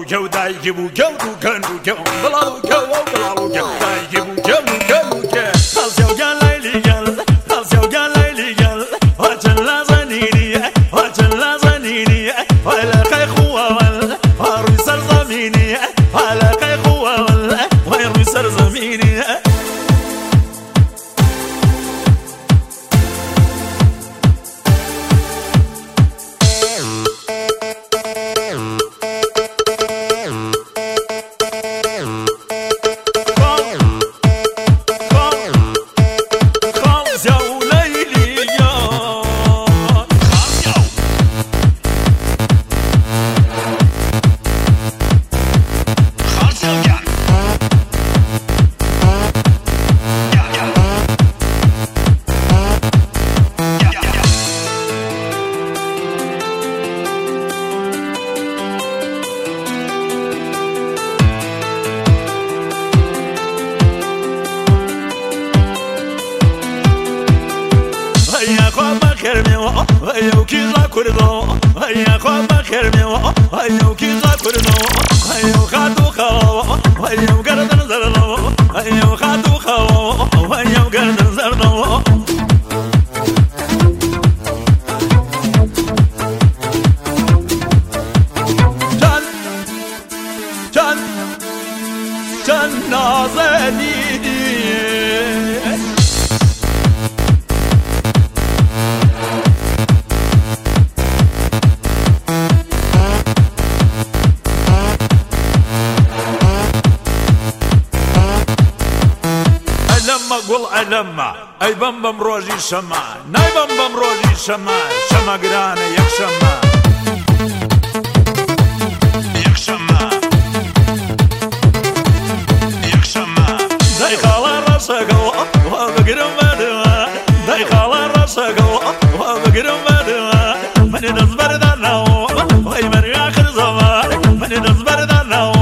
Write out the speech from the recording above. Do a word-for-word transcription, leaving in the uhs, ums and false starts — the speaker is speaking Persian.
جو دایگی بو جو دو گندو جو بلالو جو بلالو جو دایگی بو جو گندو جو خالص يا قال ليلي قال خالص يا قال ليلي قال وجل لا زنيني وجل لا زنيني ولا خيخوا ولا ويروي سر زميني ولا خيخوا ولا ويروي سر زميني هيا خواب خير ميوا هيا وكيزا كردو هيا خواب خير ميوا هيا وكيزا كردو هيا وخاتو خاو هيا وقردن زردو هيا وخاتو خاو هيا وقردن زردو جان جان جان نازنيني قول علما اي بمبم روجي شما ناي بمبم روجي شما شما قرانه يك شما يك شما يك شما داي خالا راسك وبقرم بدوا داي خالا راسك وبقرم بدوا من نصبر دنا وي من اخر زمان من نصبر دنا